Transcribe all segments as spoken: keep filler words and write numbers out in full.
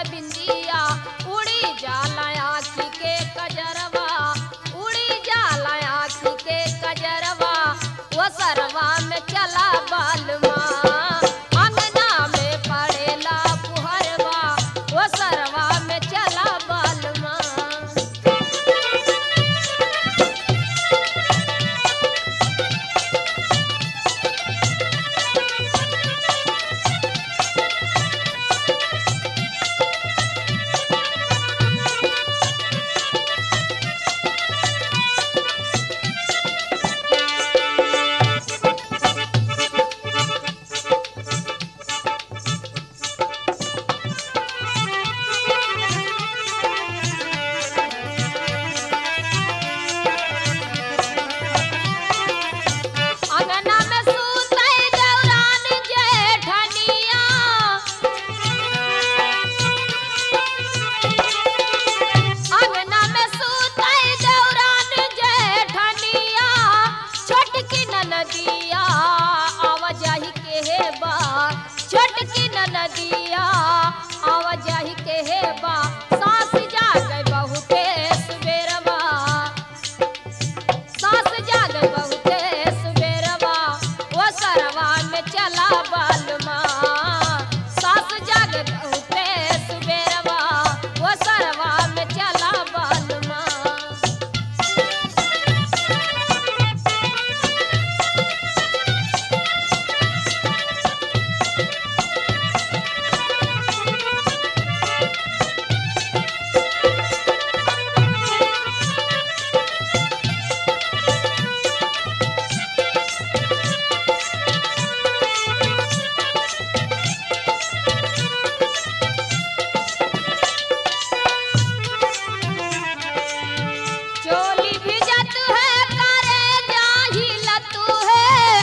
बिंदिया उड़ी जाला आँखी के कजरवा उड़ी जाला आँखी के कजरवा वो सरवा में चला बालमा अंगना में पड़ेला पुहरवा वो सरवा में चला बालमा। अंगना में सूतई देवरान जेठनिया अंगना में सूतई देवरान जेठनिया छोटकी ननदिया आवाजाही के हे बा छोटकी ननदिया आवाजाही के हे बा सास जागे बहुते सुबेरवा सास जाग बहुते सुबेरवा वो सरवा में चला बालमा सास जाग बहुते सुबेरवा वो सरवा में चला बालमा। चोली भिजत है करे जाही लतू है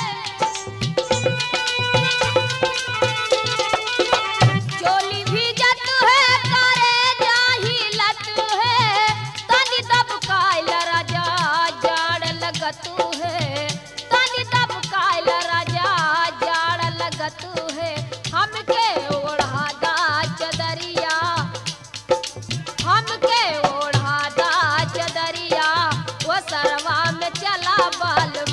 चोली भिजत है करे जाही लतू है तनी दबकाइल राजा जाड़ लगतू है तनी दबकाइल राजा जाड़ लगतू है हमके ओढ़ा दा चदरिया हमके ओढ़ा दा चदरिया वो सरवा में चला बाल